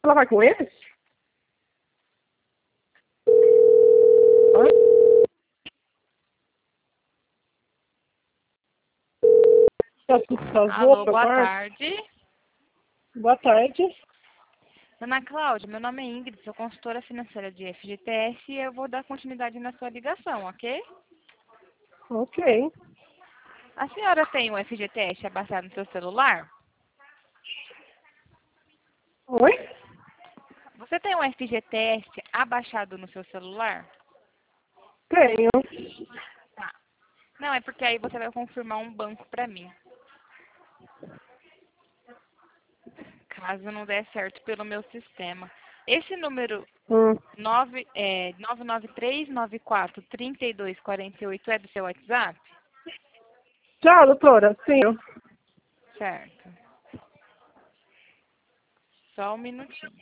Ela vai com eles? Hã? Alô, boa tarde. Boa tarde. Dona Cláudia, meu nome é Ingrid, sou consultora financeira de FGTS e eu vou dar continuidade na sua ligação, ok? Ok. A senhora tem o FGTS abaixado no seu celular? Oi? Você tem o FGTS abaixado no seu celular? Tenho. Tá. Não, é porque aí você vai confirmar um banco para mim. Caso não der certo pelo meu sistema. Esse número 993943248 é do seu WhatsApp? Tchau, doutora. Sim. Certo. Só um minutinho.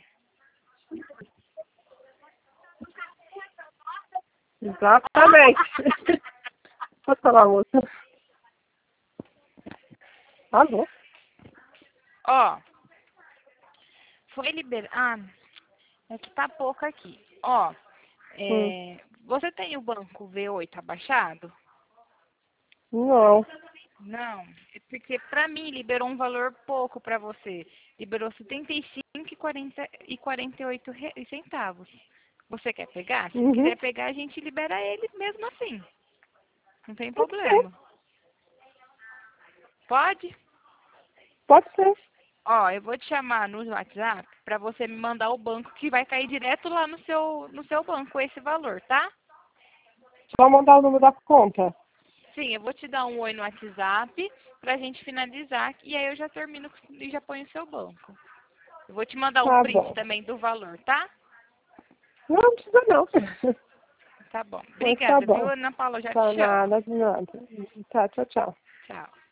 Exatamente. Pode falar, moça. Alô? Ó, foi liberado. É que tá pouco aqui. Ó, você tem o banco V8 abaixado? Não. Não, é porque pra mim liberou um valor pouco pra você. Liberou 75,48 centavos. Você quer pegar? Se Uhum. quiser pegar, a gente libera ele mesmo assim. Não tem Pode ser. problema. Pode? Pode ser. Ó, eu vou te chamar no WhatsApp pra você me mandar o banco que vai cair direto lá no seu banco esse valor, tá? Só mandar o número da conta. Sim, eu vou te dar um oi no WhatsApp pra gente finalizar e aí eu já termino e já ponho o seu banco. Eu vou te mandar um Tá print bom. também do valor, tá? Não precisa não. Tá bom. Mas tá Obrigada, viu, bom. Ana Paula? Eu já Tá te chamo. nada, de nada. Tá, tchau, tchau. Tchau.